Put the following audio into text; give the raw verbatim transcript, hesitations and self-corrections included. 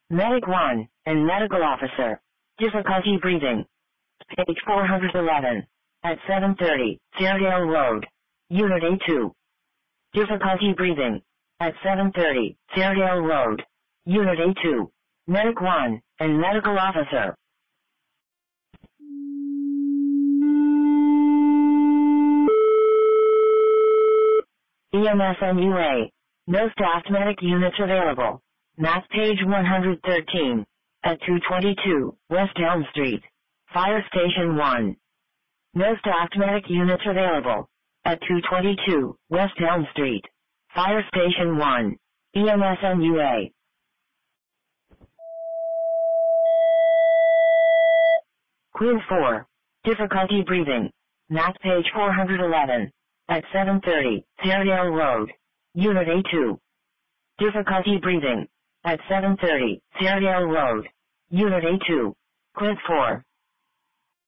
Medic one, and Medical Officer. Difficulty breathing. Page four hundred eleven. At seven thirty, Fairdale Road. Unit A two. Difficulty breathing. At seven thirty, Fairdale Road. Unit A two. Medic one, and Medical Officer. E M S N U A. No staffed medic units available. Map page one hundred thirteen. At two twenty-two, West Elm Street. Fire Station one. No staffed medic units available. At two twenty-two, West Elm Street. Fire Station one. E M S N U A. Quiz four. Difficulty breathing. Map page four hundred eleven. At seven thirty, Fairdale Road. Unit A two. Difficulty breathing. At seven thirty, Fairdale Road. Unit A two. Quiz four.